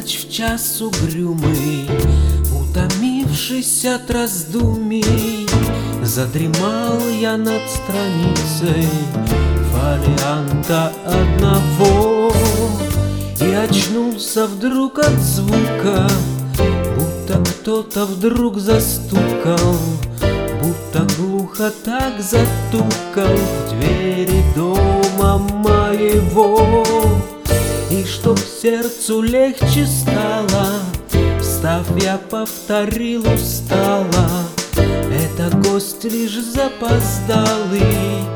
ночь в час угрюмый, утомившись от раздумий, задремал я над страницей фолианта одного и очнулся вдруг от звука, будто кто-то вдруг застукал, будто глухо так затукал в двери дома моего. И чтоб сердцу легче стало, встав, я повторил устало: это гость лишь запоздалый.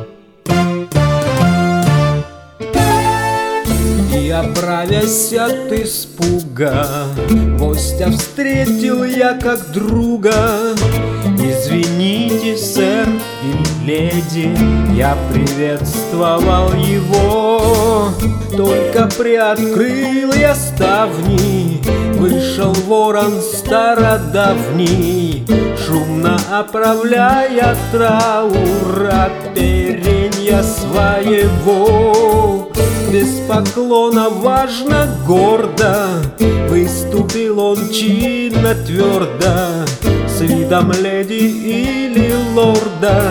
И оправясь от испуга, гостя встретил я как друга. Извините, сэр или леди, я приветствовал его. Только приоткрыл я ставни, вышел ворон стародавний, шумно оправляя траур от перенья своего. Без поклона, важно, гордо выступил он чинно, твердо, с видом леди или лорда.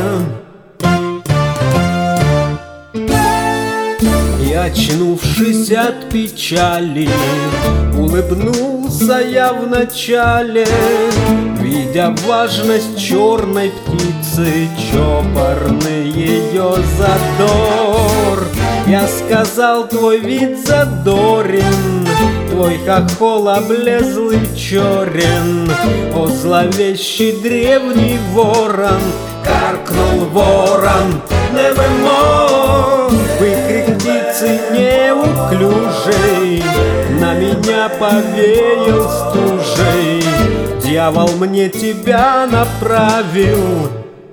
И, очнувшись от печали, улыбнулся я вначале, видя важность черной птицы, чопорный ее задор. Я сказал: твой вид задорен, твой хохол облезлый черен. О, зловещий древний ворон! Каркнул ворон nevermore. Выкрик птицы неуклюжий на меня повеял стужей. Дьявол мне тебя направил.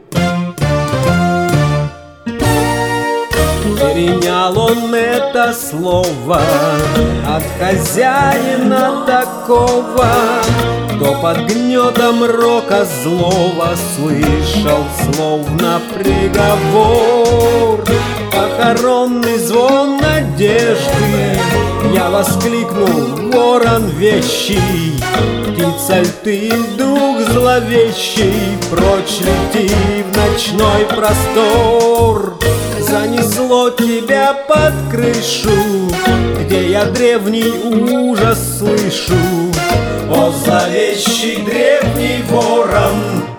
Перенял он это слово от хозяина такого, кто под гнетом рока злого слышал словно приговор. Похоронный звон надежды, я воскликнул: ворон вещий, птица ль ты, дух зловещий, прочь лети в ночной простор. Занесло тебя под крышу, где я древний ужас слышу. О, зловещий древний ворон!